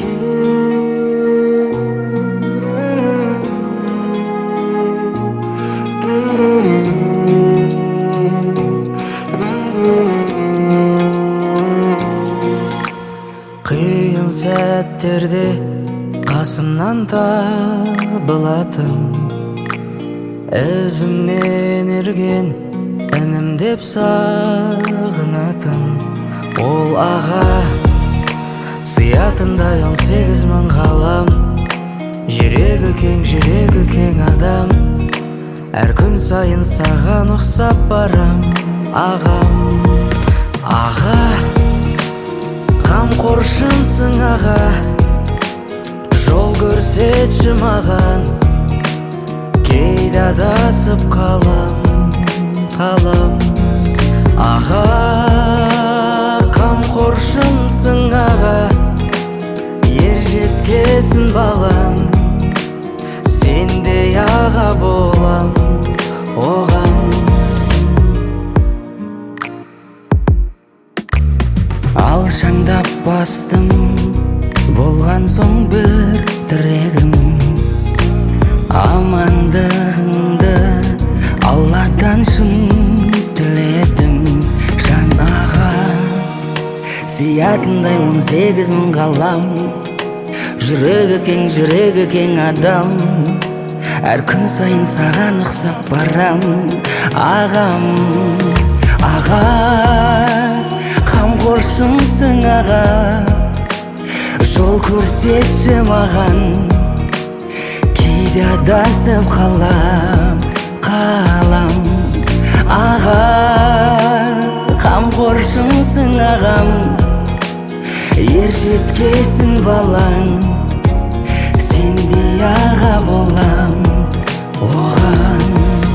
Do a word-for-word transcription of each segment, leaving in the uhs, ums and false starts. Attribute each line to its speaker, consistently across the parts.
Speaker 1: Қиын сәттерде қасымнан табылатын, ізімнен ерген інім деп сағынатын ол аға. Сиятындай он сегіз мың ғалам, жүрегі кең, жүрегі кең адам. Әр күн сайын саған ұқсап барам, ағам. Аға, қамқоршымсың аға, жол көрсетші маған. Кейде адасып қалам, қалам. Аға, қамқоршымсың аға, ер жеткесін балам. Сендей аға болам оған. Алшаңдап бастым, болған соң бір тірегім. Амандығыңды Алладан шын тіледім, жан аға. Сиятындай он сегіз мың ғалам, жүрегі кең, жүрегі кең адам. Әр күн сайын саған ұқсап барам, ағам. Аға, қамқоршымсың аға, жол көрсетші маған. Кейде адасып қалам, қалам. Аға, қамқоршымсың ағам, ер жеткесін балаң. Сендей аға болам оған.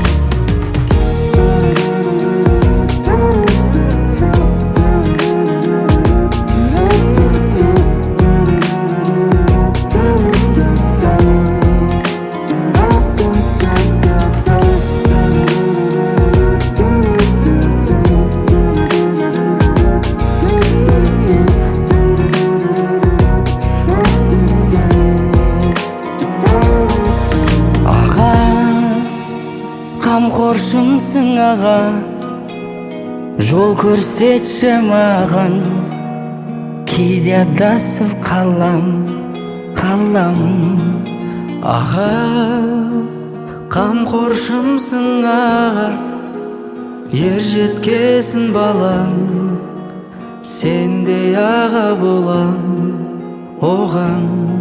Speaker 1: Қамқоршымсың аға, жол көрсетші маған. Кейде адасып қалам, қалам. Аға, қамқоршымсың аға, ер жеткесін балам. Сендей аға болам оған.